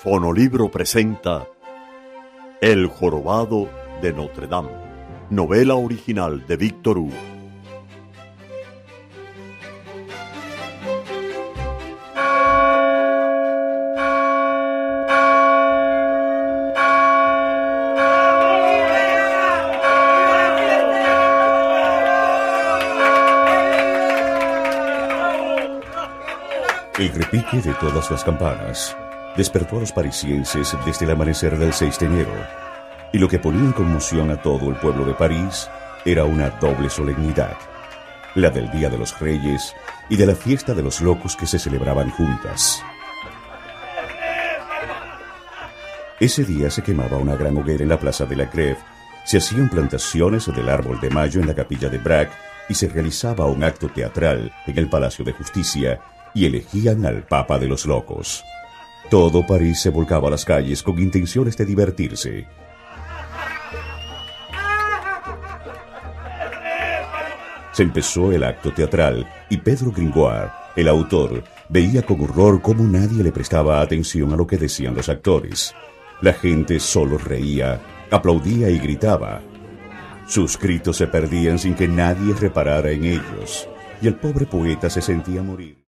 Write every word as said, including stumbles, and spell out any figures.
Fonolibro presenta El jorobado de Notre Dame, novela original de Víctor Hugo. El repique de todas las campanas despertó a los parisienses desde el amanecer del seis de enero, y lo que ponía en conmoción a todo el pueblo de París era una doble solemnidad, la del Día de los Reyes y de la fiesta de los locos que se celebraban juntas. Ese día se quemaba una gran hoguera en la plaza de la Grève, se hacían plantaciones del árbol de mayo en la capilla de Braque y se realizaba un acto teatral en el Palacio de Justicia y elegían al Papa de los Locos. Todo París se volcaba a las calles con intenciones de divertirse. Se empezó el acto teatral y Pedro Gringoire, el autor, veía con horror cómo nadie le prestaba atención a lo que decían los actores. La gente solo reía, aplaudía y gritaba. Sus gritos se perdían sin que nadie reparara en ellos, y el pobre poeta se sentía morir.